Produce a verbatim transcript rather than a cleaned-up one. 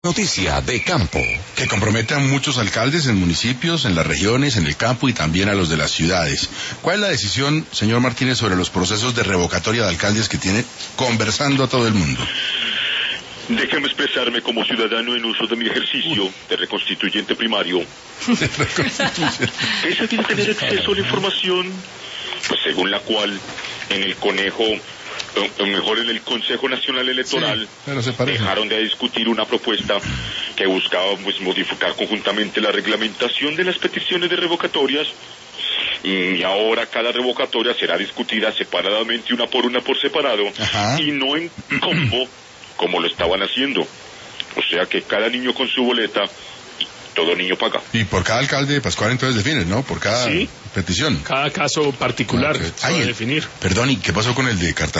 Noticia de campo. Que compromete a muchos alcaldes en municipios, en las regiones, en el campo y también a los de las ciudades. ¿Cuál es la decisión, señor Martínez, sobre los procesos de revocatoria de alcaldes que tiene conversando a todo el mundo? Déjeme expresarme como ciudadano en uso de mi ejercicio de reconstituyente primario. De reconstitución. ¿Es sabido tener acceso a la información? Pues según la cual en el conejo, o mejor en el Consejo Nacional Electoral, Sí, pero se parece. dejaron de discutir una propuesta que buscaba pues modificar conjuntamente la reglamentación de las peticiones de revocatorias, y ahora cada revocatoria será discutida separadamente, una por una por separado. Ajá. Y no en combo como lo estaban haciendo. O sea que cada niño con su boleta y todo niño paga. Y por cada alcalde Pascual entonces define, ¿no? Por cada Sí. petición. Cada caso particular Ok. se va Ay, a el- definir. Perdón, ¿y qué pasó con el de Cartagena?